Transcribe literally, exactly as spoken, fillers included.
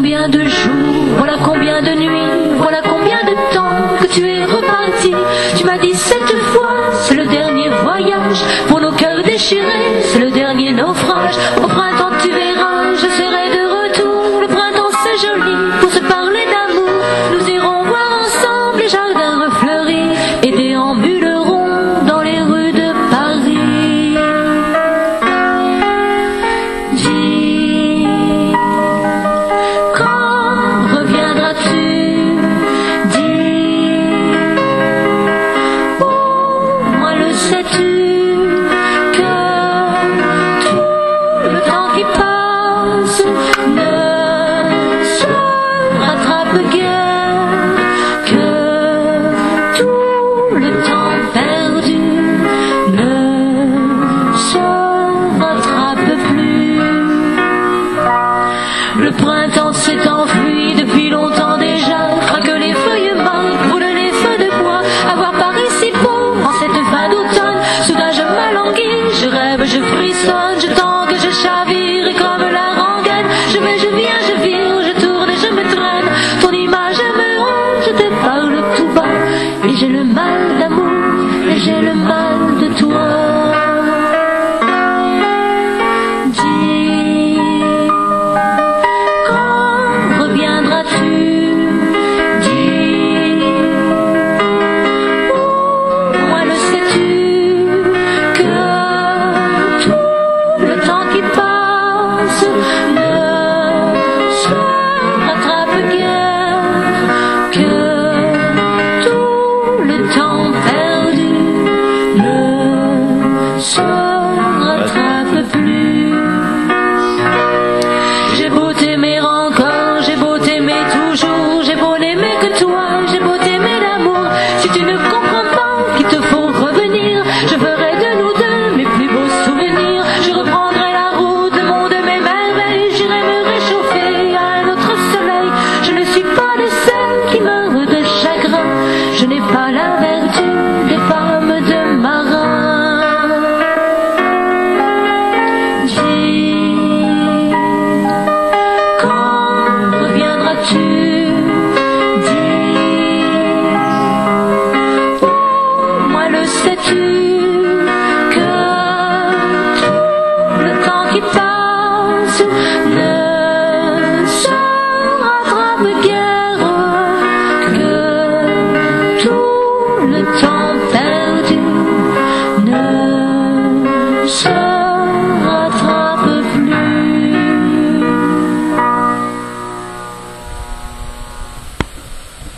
combien de jours, voilà combien de nuits, voilà combien de temps que tu es reparti. Tu m'as dit cette fois, c'est le dernier voyage, pour nos cœurs déchirés, c'est le dernier naufrage. Au printemps tu verras, je serai de retour. Le printemps c'est joli, pour se parler d'amour. Nous irons voir ensemble les jardins refleuris et déambulerons dans les rues de Paris. Dis, quand reviendras-tu? Dis, oh, moi le sais-tu, que tout le temps qui passe ne se rattrape guère, que tout le temps perdu ne se rattrape plus. Le printemps s'est enfui depuis longtemps déjà, craque les feuilles mortes, brûle les feux de bois. Avoir Paris si beau en cette fin d'automne, soudain je m'alanguis, je rêve, je frissonne, je tangue, je chavire et comme la rengaine, je vais, je viens, je vire, je tourne et je me traîne. Ton image me rend, je te parle tout bas, et j'ai le mal d'amour, et j'ai le mal de toi. Dis, quand reviendras-tu? Dis, oh, moi le sais-tu, que tout le temps qui passe ne se rattrape guère, que tout le temps perdu ne se rattrape plus. J'ai beau t'aimer encore, j'ai beau t'aimer toujours, j'ai beau n'aimer que toi, j'ai beau t'aimer d'amour. Si tu ne comprends pas qu'il te faut revenir, je ferai de nous deux mes plus beaux souvenirs. Je reprendrai la route, le monde de mes merveilles, j'irai me réchauffer à un autre soleil. Je ne suis pas de celles qui meurent de chagrin, je n'ai pas la vertu des femmes de marins. Dis, quand reviendras-tu?